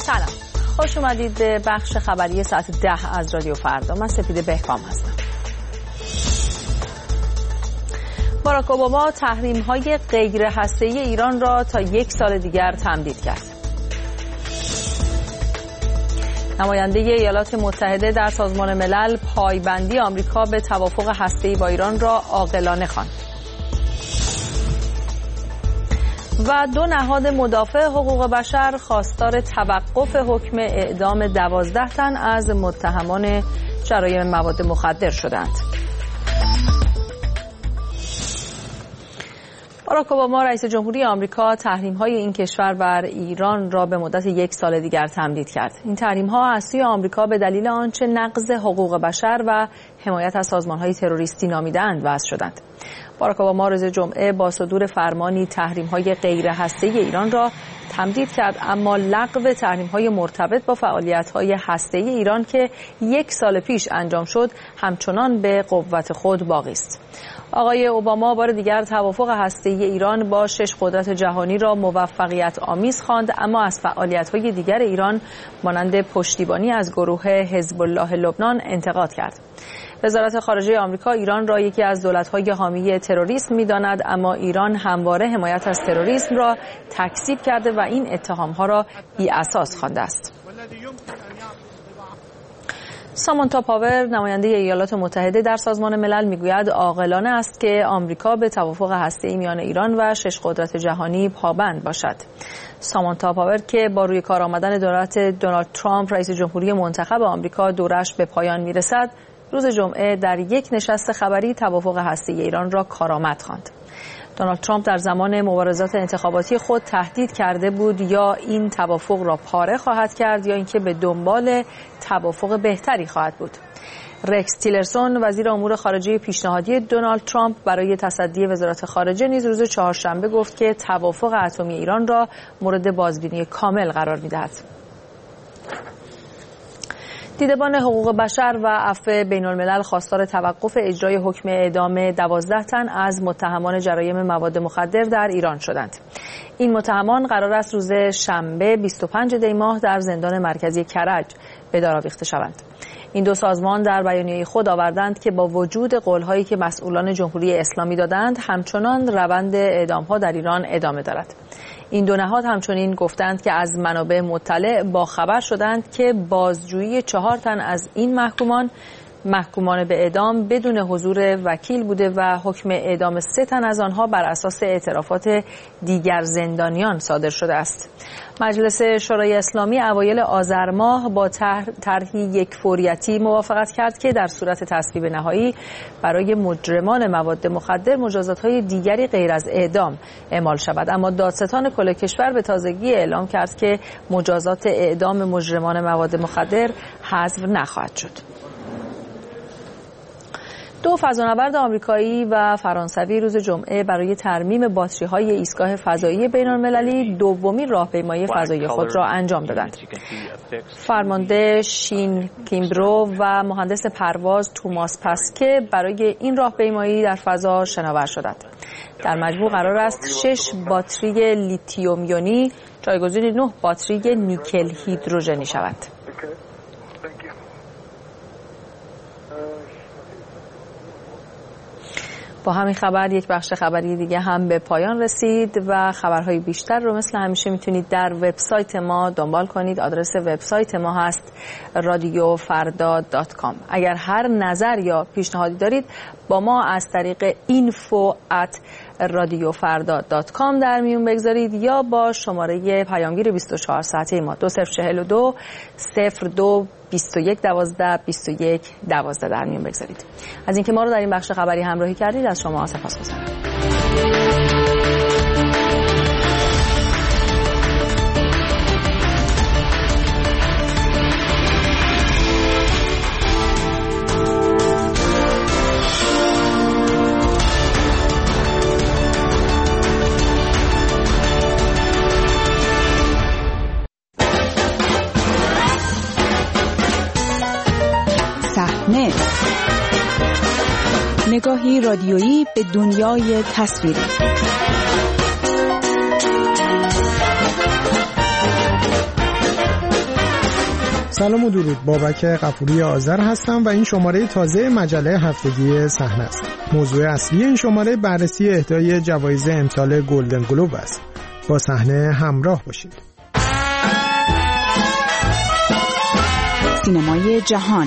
سلام، خوش اومدید به بخش خبری ساعت 10 از رادیو فردا. من سپیده بهکام هستم. باراک اوباما تحریم‌های غیر هسته‌ای ایران را تا 1 سال دیگر تمدید کرد. نماینده ایالات متحده در سازمان ملل پایبندی آمریکا به توافق هسته‌ای با ایران را عاقلانه خواند. و 2 نهاد مدافع حقوق بشر خواستار توقف حکم اعدام 12 تن از متهمان جرایم مواد مخدر شدند. باراک اوباما رئیس جمهوری آمریکا تحریم‌های این کشور بر ایران را به مدت 1 سال دیگر تمدید کرد. این تحریم‌ها از سوی آمریکا به دلیل آنچه نقض حقوق بشر و حمایت از سازمان‌های تروریستی نامیده‌اند وضع شدند. باراک اوباما روز جمعه با صدور فرمانی تحریم‌های غیر هسته‌ای ایران را تمدید کرد، اما لغو تحریم‌های مرتبط با فعالیت‌های هسته‌ای ایران که 1 سال پیش انجام شد همچنان به قوت خود باقی است. آقای اوباما بار دیگر توافق هسته‌ای ایران با 6 قدرت جهانی را موفقیت آمیز خواند، اما از فعالیت‌های دیگر ایران مانند پشتیبانی از گروه حزب الله لبنان انتقاد کرد. وزارت خارجه آمریکا ایران را یکی از دولت‌های حامی تروریسم می‌داند، اما ایران همواره حمایت از تروریسم را تکذیب کرده و این اتهام‌ها را بی‌اساس خوانده است. سامانتا پاور نماینده ایالات متحده در سازمان ملل میگوید عاقلانه است که آمریکا به توافق هسته‌ای میان ایران و 6 قدرت جهانی پابند باشد. سامانتا پاور که با روی کار آمدن دولت دونالد ترامپ رئیس جمهوری منتخب آمریکا دورش به پایان میرسد، روز جمعه در یک نشست خبری توافق هسته‌ای ایران را کارآمد خواند. دونالد ترامپ در زمان مبارزات انتخاباتی خود تهدید کرده بود یا این توافق را پاره خواهد کرد یا اینکه به دنبال توافق بهتری خواهد بود. رکس تیلرسون وزیر امور خارجه پیشنهادی دونالد ترامپ برای تصدی وزارت خارجه نیز روز چهارشنبه گفت که توافق اتمی ایران را مورد بازبینی کامل قرار می‌دهد. دیدبان حقوق بشر و عفو بین‌الملل خواستار توقف اجرای حکم اعدام 12 تن از متهمان جرایم مواد مخدر در ایران شدند. این متهمان قرار است روز شنبه 25 دی ماه در زندان مرکزی کرج به دار آویخته شوند. این 2 سازمان در بیانیه خود آوردند که با وجود قول‌هایی که مسئولان جمهوری اسلامی دادند، همچنان روند اعدام‌ها در ایران ادامه دارد. این 2 نهاد همچنین گفتند که از منابع مطلع با خبر شدند که بازجویی 4 تن از این محکومان به اعدام بدون حضور وکیل بوده و حکم اعدام 3 تن از آنها بر اساس اعترافات دیگر زندانیان صادر شده است. مجلس شورای اسلامی اوایل آذر ماه با طرحی یک فوریتی موافقت کرد که در صورت تصویب نهایی برای مجرمان مواد مخدر مجازات‌های دیگری غیر از اعدام اعمال شود، اما دادستان کل کشور به تازگی اعلام کرد که مجازات اعدام مجرمان مواد مخدر حذف نخواهد شد. 2 فضانورد آمریکایی و فرانسوی روز جمعه برای ترمیم باتری‌های ایستگاه فضایی بین‌المللی دومین راهپیمایی فضایی خود را انجام دادند. فرمانده شین کیمبرو و مهندس پرواز توماس پاسکه برای این راهپیمایی در فضا شناور شدند. در مجموع قرار است 6 باتری لیتیوم یونی جایگزین 9 باتری نیکل هیدروژنی شود. با همین خبر یک بخش خبری دیگه هم به پایان رسید و خبرهای بیشتر رو مثل همیشه میتونید در وبسایت ما دنبال کنید. آدرس وبسایت ما هست radiofarda.com. اگر هر نظر یا پیشنهادی دارید با ما از طریق info@radiofarda.com در میون بگذارید یا با شماره پیامگیر 24 ساعته ما 2042 02 21 12 21 12 در میون بگذارید. از اینکه ما رو در این بخش خبری همراهی کردید از شما سپاسگزارم. نگاهی رادیویی به دنیای تصویری. سلام و درود. بابک غفوری آذر هستم و این شماره تازه مجله هفتگی صحنه است. موضوع اصلی این شماره بررسی اهدای جوایز امسال گلدن گلوب است. با صحنه همراه باشید. سینمای جهان.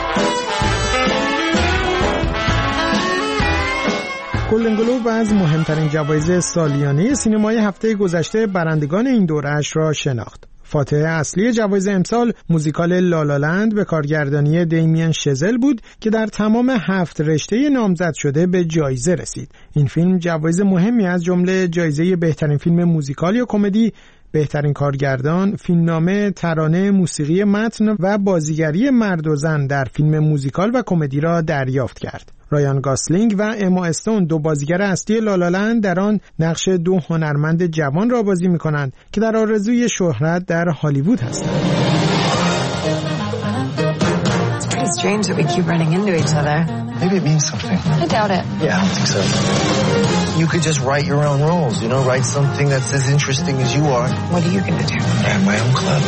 گلدن گلوب از مهمترین جوایز سالیانه سینمای هفته گذشته برندگان این دوره‌اش را شناخت. فاتح اصلی جوایز امسال موزیکال لالالند به کارگردانی دیمین شزل بود که در تمام 7 رشته نامزد شده به جایزه رسید. این فیلم جوایز مهمی از جمله جایزه بهترین فیلم موزیکال یا کمدی، بهترین کارگردان، فیلمنامه، ترانه، موسیقی متن و بازیگری مرد و زن در فیلم موزیکال و کمدی را دریافت کرد. رایان گاسلینگ و اما استون، دو بازیگر اصلی لالالند، در آن نقش دو هنرمند جوان را بازی می‌کنند که در آرزوی شهرت در هالیوود هستند. It's strange that we keep running into each other. Maybe it means something. I doubt it. Yeah, I don't think so. You could just write your own roles, you know, write something that's as interesting as you are. What are you going to do? I have my own club.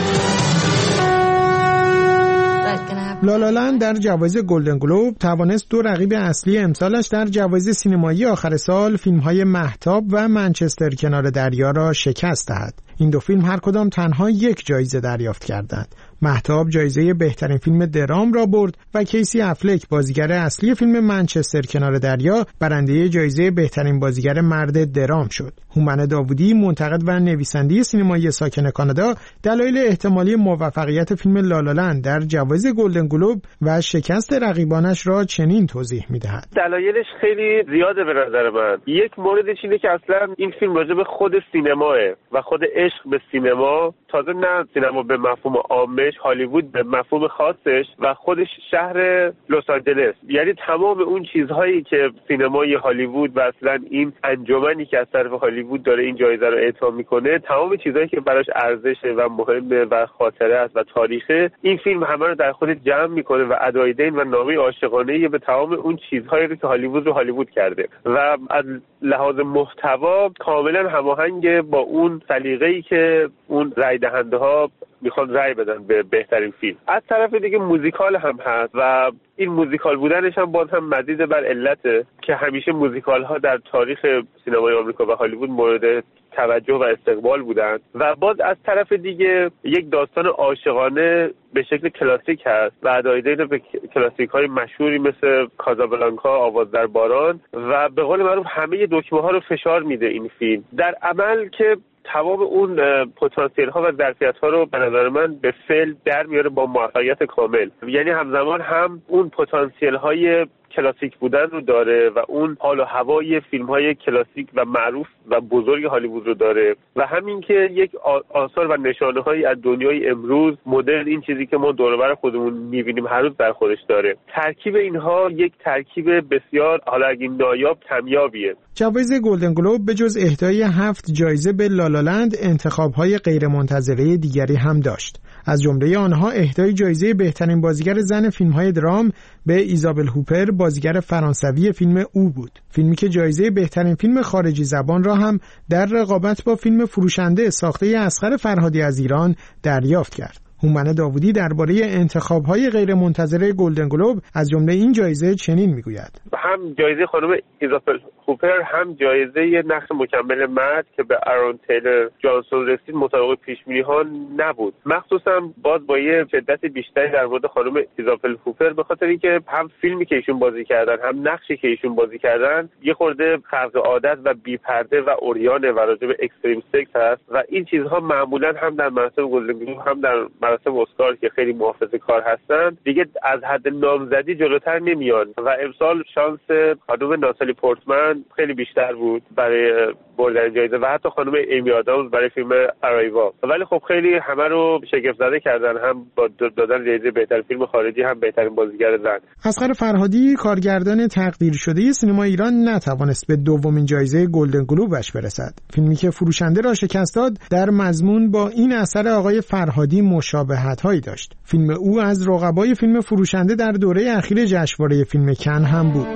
لالالند در جوایز گلدن گلوب توانست دو رقیب اصلی امسالش در جوایز سینمایی آخر سال، فیلم‌های مهتاب و منچستر کنار دریا را شکست دهد. این دو فیلم هر کدام تنها یک جایزه دریافت کردند. مهتاب جایزه بهترین فیلم درام را برد و کیسی افلک، بازیگر اصلی فیلم منچستر کنار دریا، برنده جایزه بهترین بازیگر مرد درام شد. هومن داوودی، منتقد و نویسنده سینمایی ساکن کانادا، دلایل احتمالی موفقیت فیلم لالالند در جوایز گلدن گلوب و شکست رقیبانش را چنین توضیح می‌دهد. دلایلش خیلی زیاده به نظر من. یک موردش اینه که اصلا این فیلم راجع به خود سینماه و خود عشق به سینما، تازه نه سینما به مفهوم عامش، هالیوود به مفهوم خاصش و خودش شهر لس آنجلس، یعنی تمام اون چیزهایی که سینمای هالیوود و اصلا این انجمنی که از طرف هالیوود داره این جایزه رو اعطا میکنه، تمام چیزهایی که براش ارزشه و مهمه و خاطره است و تاریخه، این فیلم همه رو در خود جمع میکنه و ادای دین و نامه عاشقانه به تمام اون چیزهایی که هالیوود رو هالیوود کرده و از لحاظ محتوا کاملا هماهنگ با اون سلیقه‌ای که اون رای دهنده ها میخوان رای بدن به بهترین فیلم. از طرف دیگه موزیکال هم هست و این موزیکال بودنش هم باز هم مزید بر علته که همیشه موزیکال ها در تاریخ سینمای آمریکا و هالیوود مورد توجه و استقبال بودن و باز از طرف دیگه یک داستان عاشقانه به شکل کلاسیک هست و ادای دین به کلاسیک های مشهوری مثل کازابلانکا، آواز در باران و به قول معروف همه دکمه ها رو فشار میده این فیلم در عمل که تمام اون پتانسیل ها و ظرفیت ها رو به نظر من به فعل در میاره با موفقیت کامل. یعنی همزمان هم اون پتانسیل های کلاسیک بودن رو داره و اون حال و هوای فیلم های کلاسیک و معروف و بزرگ هالیوود رو داره و همین که یک آثار و نشانه هایی از دنیای امروز مدرن، این چیزی که ما دور و بر خودمون میبینیم هر روز در خودش داره. ترکیب اینها یک ترکیب بسیار حالا اگه نایاب کمیابیه. جوایز گلدن گلوب به جز اهدای 7 جایزه به لالالند، انتخاب‌های غیرمنتظره دیگری هم داشت. از جمله آنها اهدای جایزه بهترین بازیگر زن فیلم‌های درام به ایزابل هوپر، بازیگر فرانسوی فیلم او بود. فیلمی که جایزه بهترین فیلم خارجی زبان را هم در رقابت با فیلم فروشنده ساخته اصغر فرهادی از ایران دریافت کرد. هومن داوودی درباره انتخاب‌های غیرمنتظره گلدن گلوب از جمله این جایزه چنین میگوید: هم جایزه خانم ایزابل هوپر، هم جایزه نقش مکمل مرد که به آرون تیلر جانسون رسید مطابق پیش‌بینی‌ها نبود. مخصوصا باز با یه شدت بیشتری در مورد خانم ایزابل هوپر، به خاطر اینکه هم فیلمی که ایشون بازی کردن هم نقشی که ایشون بازی کردن یه خورده خرق عادت و بی‌پرده و عریانه و راجع به اکستریم سکس هست و این چیزها معمولا هم در مراسم گلدن گلوب هم در مراسم اسکار که خیلی محافظه‌کار هستن دیگه از حد نامزدی جلوتر نمیان و امسال شانس خانم ناتالی پورتمن خیلی بیشتر بود برای بردن جایزه و حتی خانم ایمی آدامز برای فیلم ارایوا. ولی خب خیلی همه رو شگفت زده کردن، هم با دادن جایزه بهترین فیلم خارجی هم بهترین بازیگر زن. اصغر فرهادی، کارگردان تقدیر شده سینما ایران، نتوانست به دومین جایزه گلدن گلوبش برسد. فیلمی که فروشنده را شکست داد در مضمون با این اثر آقای فرهادی مشابهت‌هایی داشت. فیلم او از رقبای فیلم فروشنده در دوره اخیر جشنواره فیلم کن هم بود.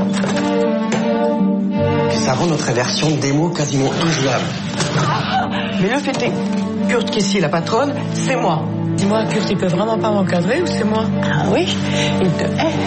Ça rend notre version démo quasiment injouable. Mais le fait est, Kurt Kessy, la patronne, c'est moi. Dis-moi, Kurt, il peut vraiment pas m'encadrer ou c'est moi? Ah oui, il te hait.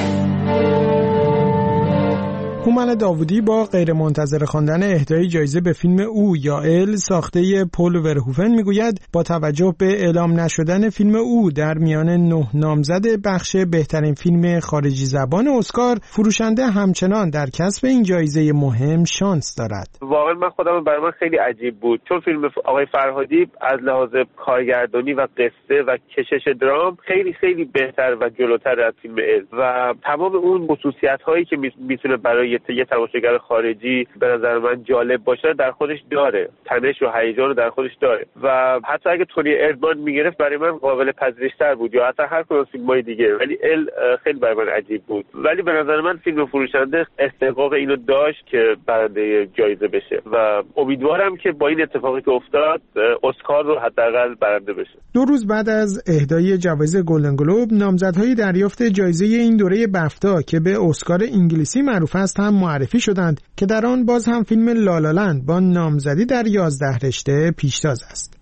هومن داوودی با غیرمنتظره خواندن اهدای جایزه به فیلم او یا ال ساخته پل ورهوفن میگوید با توجه به اعلام نشدن فیلم او در میان 9 نامزد بخش بهترین فیلم خارجی زبان اسکار، فروشنده همچنان در کسب این جایزه مهم شانس دارد. واقعا من خودم برای من خیلی عجیب بود، چون فیلم آقای فرهادی از لحاظ کارگردانی و قصه و کشش درام خیلی خیلی بهتر و جلوتر از فیلم ال و تمام اون خصوصیت‌هایی که میتونه برای یه تماشاگر خارجی به نظر من جالب باشه در خودش داره، تنش و هیجان رو در خودش داره و حتی اگه تونی اردمان میگرفت برای من قابل پذیرش‌تر بود یا حتی هر کدوم فیلم‌های دیگه، ولی ال خیلی برای من عجیب بود. ولی به نظر من فیلم فروشنده استحقاق اینو داشت که برنده جایزه بشه و امیدوارم که با این اتفاقی که افتاد اسکار رو حداقل برنده بشه. 2 روز بعد از اهدای جایزه گلدن گلوب، نامزدهای دریافت جایزه این دوره بفتا که به اسکار انگلیسی معروف است هم معرفی شدند که در آن باز هم فیلم لالالند با نامزدی در 11 رشته پیشتاز است.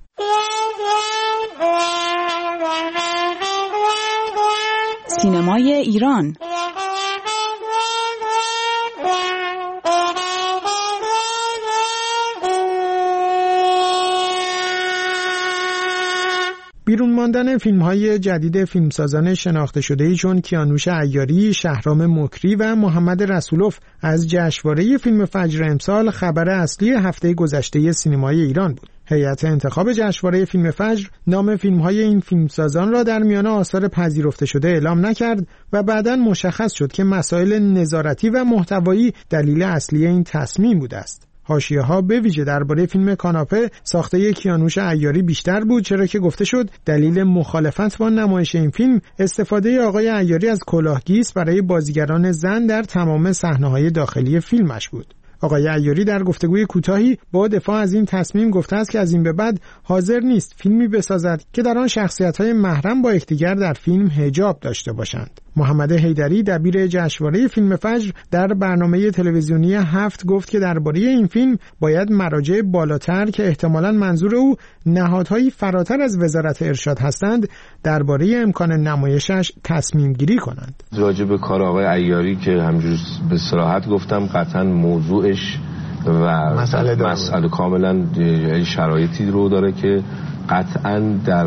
سینمای ایران. بیرون ماندن فیلم‌های جدید فیلمسازان شناخته شده‌ای چون کیانوش عیاری، شهرام مکری و محمد رسولوف از جشنواره فیلم فجر امسال خبر اصلی هفته گذشته سینمای ایران بود. هیئت انتخاب جشنواره فیلم فجر نام فیلم‌های این فیلمسازان را در میان آثار پذیرفته شده اعلام نکرد و بعداً مشخص شد که مسائل نظارتی و محتوایی دلیل اصلی این تصمیم بوده است. حاشیه‌ها به ویژه درباره فیلم کاناپه ساخته کیانوش عیاری بیشتر بود، چرا که گفته شد دلیل مخالفت با نمایش این فیلم استفاده آقای عیاری از کلاهگیس برای بازیگران زن در تمام صحنه‌های داخلی فیلمش بود. آقای عیاری در گفتگوی کوتاهی با دفاع از این تصمیم گفته است که از این به بعد حاضر نیست فیلمی بسازد که در آن شخصیت‌های محرم با یکدیگر در فیلم حجاب داشته باشند. محمد حیدری دبیر جشنواره فیلم فجر در برنامه تلویزیونی 7 گفت که درباره این فیلم باید مراجع بالاتر که احتمالاً منظور او نهادهایی فراتر از وزارت ارشاد هستند درباره امکان نمایشش تصمیم گیری کنند. راجع به کار آقای عیاری که همجور به صراحت گفتم قطعاً موضوعش و مسئله کاملاً شرایطی رو داره که قطعاً در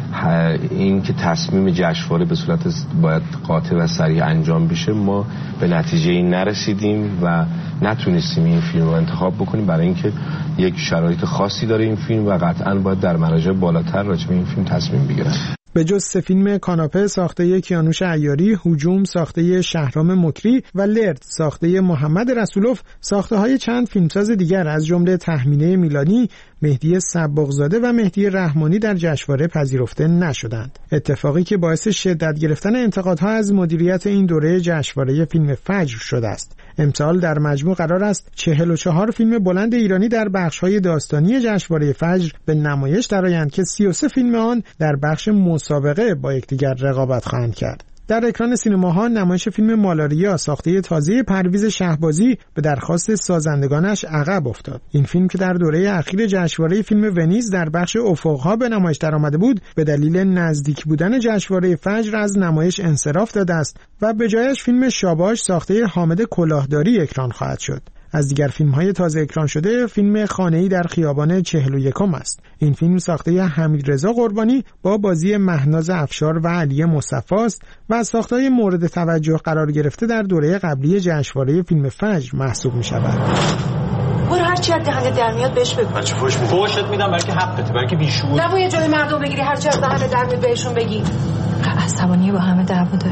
این که تصمیم جشنواره به صورت باید قاطع و صریح انجام بشه ما به نتیجه این نرسیدیم و نتونستیم این فیلم رو انتخاب بکنیم برای اینکه یک شرایط خاصی داره این فیلم و قطعاً باید در مراجع بالاتر راجع به این فیلم تصمیم بگیرن. به جز 3 فیلم کاناپه ساخته کیانوش عیاری، هجوم ساخته شهرام مکری و لرد ساخته محمد رسولوف، ساخته‌های چند فیلمساز دیگر از جمله تهمینه میلانی، مهدی صباغزاده و مهدی رحمانی در جشنواره پذیرفته نشدند. اتفاقی که باعث شدت گرفتن انتقادها از مدیریت این دوره جشنواره فیلم فجر شده است. امسال در مجموع قرار است 44 فیلم بلند ایرانی در بخش‌های داستانی جشنواره فجر به نمایش درآیند که 33 فیلم آن در بخش مسابقه با یکدیگر رقابت خواهند کرد. در اکران سینماها نمایش فیلم مالاریا ساخته تازه پرویز شهبازی به درخواست سازندگانش عقب افتاد. این فیلم که در دوره اخیر جشنواره فیلم ونیز در بخش افق‌ها به نمایش درآمده بود، به دلیل نزدیک بودن جشنواره فجر از نمایش انصراف داده است و به جایش فیلم شاباش ساخته حامد کلاهداری اکران خواهد شد. از دیگر فیلم‌های تازه اکران شده فیلم خانه‌ای در خیابان 41 است. این فیلم ساخته حمیدرضا قربانی با بازی مهناز افشار و علی مصطفی است و از ساخته‌های مورد توجه قرار گرفته در دوره قبلی جشنواره فیلم فجر محسوب می‌شود. برو هر چی از دهنت در میاد بهش بگو. بچه فوشت میدم برای که حقته، برای که بیشور. نباید جلوی مردم بگیری هر چی از دهنت در میاد بهشون بگی. عصبانی با همه دعوا داره.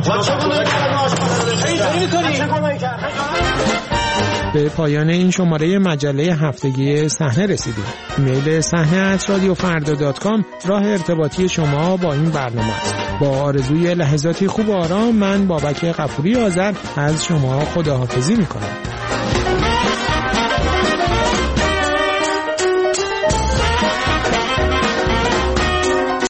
به پایان این شماره مجله هفتگی صحنه رسیدیم. ایمیل صحنه@radiofarda.com راه ارتباطی شما با این برنامه است. با آرزوی لحظاتی خوب و آرام من بابک غفوری آذر از شما خداحافظی می‌کنم.